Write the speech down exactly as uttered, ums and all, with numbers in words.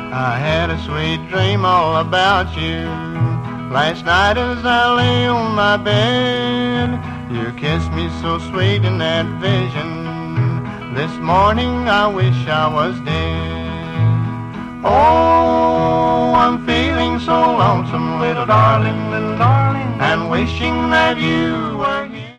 I had a sweet dream all about you. Last night as I lay on my bed, you kissed me so sweet in that vision. This morning I wish I was dead. Oh, I'm feeling so lonesome, little darling, little darling, and wishing that you were